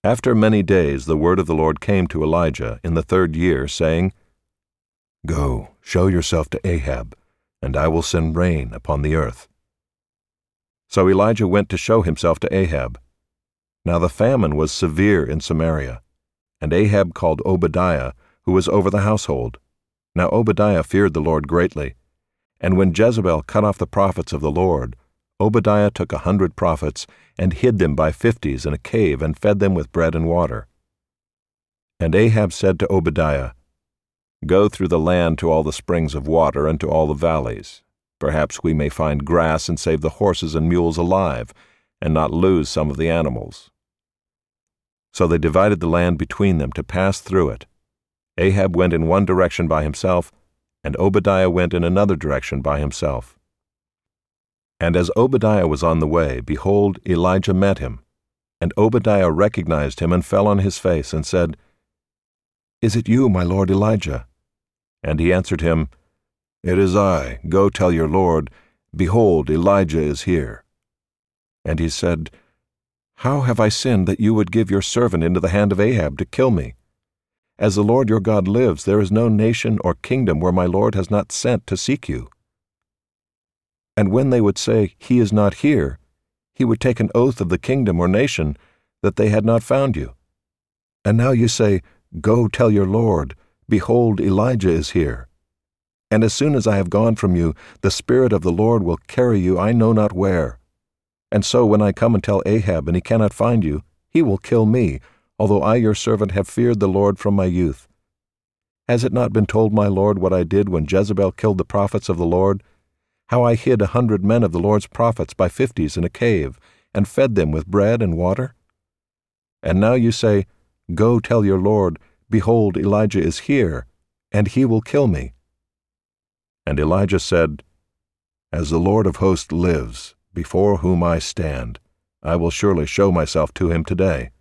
After many days the word of the Lord came to Elijah in the 3rd year, saying, "Go, show yourself to Ahab, and I will send rain upon the earth." So Elijah went to show himself to Ahab. Now the famine was severe in Samaria, and Ahab called Obadiah, who was over the household. Now Obadiah feared the Lord greatly. And when Jezebel cut off the prophets of the Lord, Obadiah took 100 prophets and hid them by 50s in a cave and fed them with bread and water. And Ahab said to Obadiah, "Go through the land to all the springs of water and to all the valleys. Perhaps we may find grass and save the horses and mules alive, and not lose some of the animals." So they divided the land between them to pass through it. Ahab went in one direction by himself, and Obadiah went in another direction by himself. And as Obadiah was on the way, behold, Elijah met him. And Obadiah recognized him and fell on his face and said, "Is it you, my lord Elijah?" And he answered him, "It is I. Go tell your lord, behold, Elijah is here." And he said, "How have I sinned that you would give your servant into the hand of Ahab to kill me? As the Lord your God lives, there is no nation or kingdom where my lord has not sent to seek you." And when they would say, "He is not here," he would take an oath of the kingdom or nation that they had not found you. And now you say, "Go tell your lord, behold, Elijah is here." And as soon as I have gone from you, the Spirit of the Lord will carry you I know not where. And so when I come and tell Ahab and he cannot find you, he will kill me, although I your servant have feared the Lord from my youth. Has it not been told my lord what I did when Jezebel killed the prophets of the Lord? How I hid 100 men of the Lord's prophets by 50s in a cave, and fed them with bread and water? And now you say, "Go tell your lord, behold, Elijah is here, and he will kill me." And Elijah said, "As the Lord of hosts lives, before whom I stand, I will surely show myself to him today."